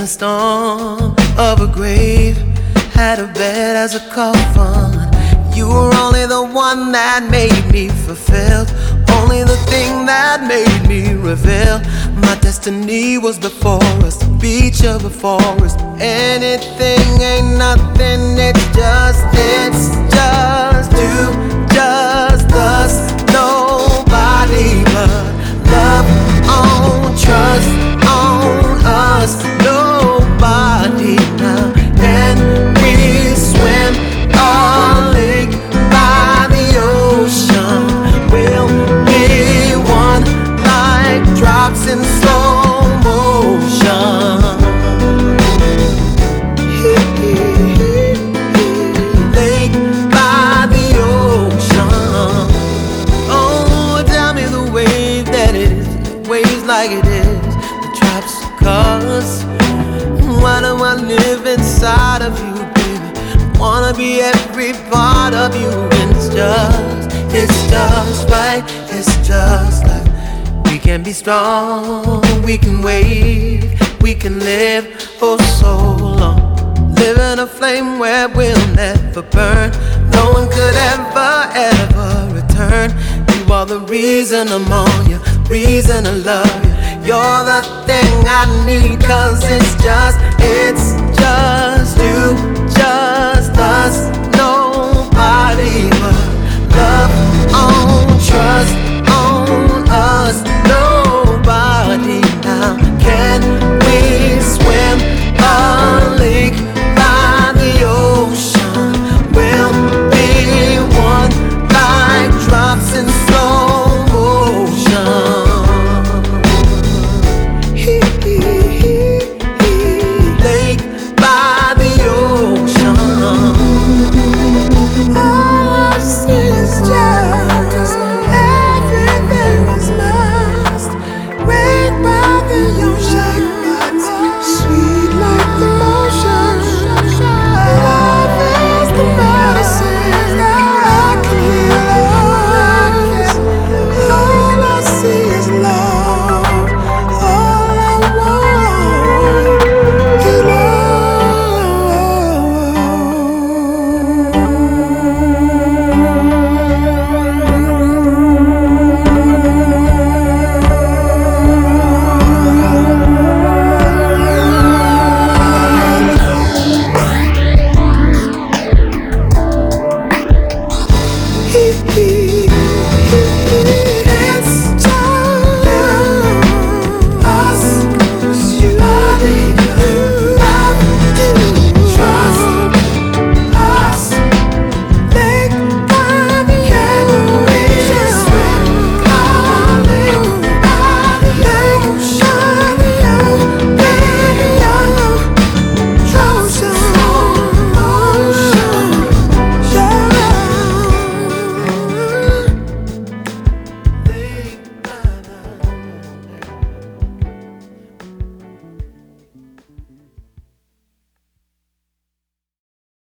storm of a grave, had a bed as a coffin. You were only the one that made me fulfilled, only the thing that made me reveal. My destiny was before us, the beach of a forest. Anything ain't nothing, it's just you, just us. Nobody but love on, trust on us. Nobody now. Can we swim a lake by the ocean? We'll be one like drops in slow motion. Lake by the ocean. Oh, tell me the wave that it is, waves like it is, the drops cause. Why do I live inside of you, baby? Wanna be every part of you. And it's just right, it's just like we can be strong, we can wave, we can live for so long. Live in a flame where we'll never burn. No one could ever return. You are the reason I'm on you, reason I love you. You're the thing I need, cause it's just you, just us.